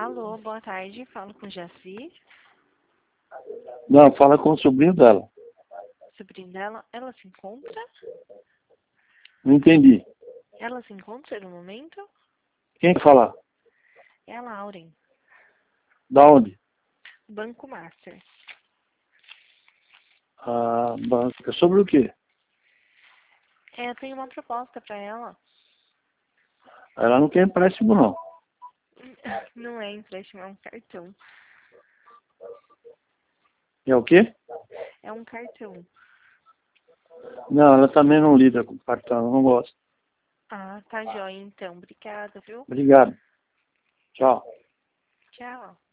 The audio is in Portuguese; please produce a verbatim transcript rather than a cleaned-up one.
Alô, boa tarde. Falo com Jaci. Não, fala com o sobrinho dela. Sobrinho dela. Ela se encontra? Não entendi. Ela se encontra no momento? Quem que fala? É a Lauren. Da onde? Banco Master. A banca. Sobre o quê? É, eu tenho uma proposta para ela. Ela não quer empréstimo, não. Não é empréstimo, é um cartão. É o quê? É um cartão. Não, ela também não lida com cartão, ela não gosta. Ah, tá joia então. Obrigada, viu? Obrigado. Tchau. Tchau.